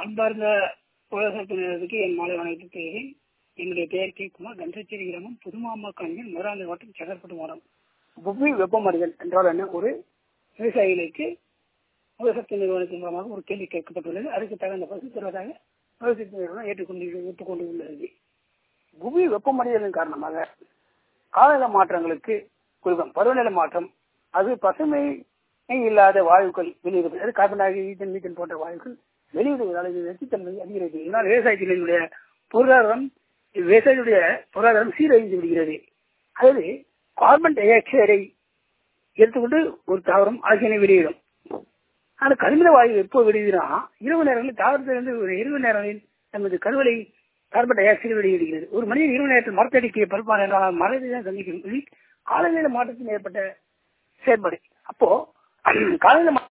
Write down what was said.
அன்பார்ந்த உலகத்தினருக்கு என் மாலை வணக்கத்தை தெரிகிறேன். என்னுடைய பெயர் கே குமார். கண்டச்சேரி கிராமம் புதுமாமா காணியில் மதுராந்தை வட்டம் செங்கற்பட்டு மாவட்டம். புவி வெப்பமடைதல் என்றால் என்ன? ஒரு விவசாயிகளுக்கு உலகத்தின் நிறுவனத்தின் மூலமாக ஒரு கேள்வி கேட்கப்பட்டுள்ளது. அதுக்கு தகுந்த பதில் தருவதாக உலகத்தின் நிறுவனம் ஒத்துக்கொண்டு உள்ளது. புவி வெப்பமடைதலின் காரணமாக காலநிலை மாற்றங்களுக்கு குறிப்பாக பருவநிலை மாற்றம், அது பசுமை இல்லாத வாயுக்கள் வெளியிடுவது, கார்பன் டை ஆக்சைடு, மீத்தேன் போன்ற வாயுக்கள் வெளியிடுவதால் இது வெற்றித்தன்மை அதிகரிக்கிறது. இதனால் விவசாயத்தினுடைய பொருளாதாரம் சீரழிந்து விடுகிறது. அதாவது கார்பன் டை ஆக்சைடை எடுத்துக்கொண்டு ஒரு தாவரம் ஆக்சிஜனை வெளியிடும். ஆனால் கரிமல வாயு எப்போ வெளியிடுனா இரவு நேரங்களில் தாவரத்திலிருந்து ஒரு இரவு நேரங்களில் நமது கருவலை கார்பன் டை ஆக்சைடு வெளியிடுகிறது. ஒரு மனிதன் இரவு நேரத்தில் மரத்தடிக்கு பருப்பான் என்றால் மரத்தை தான் சந்திக்கும். காலநிலை மாற்றத்தில் ஏற்பட்ட செயல்பாடு. அப்போ காலநிலை